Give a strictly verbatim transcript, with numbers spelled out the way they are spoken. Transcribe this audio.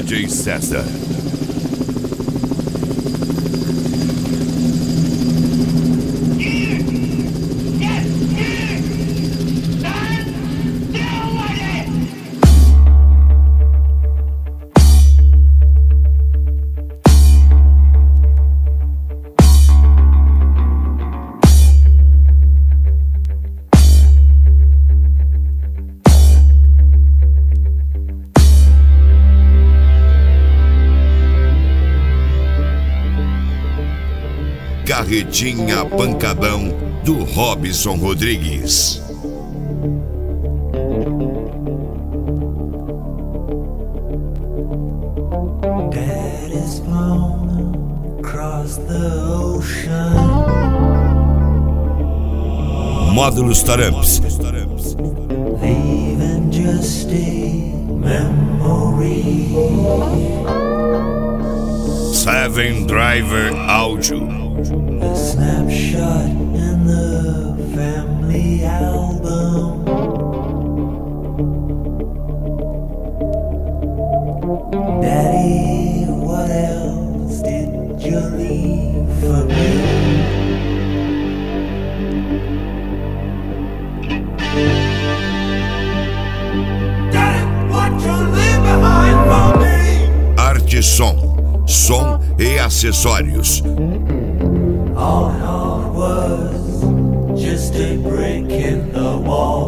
D J César. Carretinha Pancadão do Robson Rodrigues. Dad is blown across the ocean. Módulos Taramps. Leaving just a memory. Seven Driver Áudio. A snapshot in the family album. Daddy, what else did you leave for me? Daddy, what you leave behind for me? Arte Som, som e acessórios. All I was just a brick in the wall.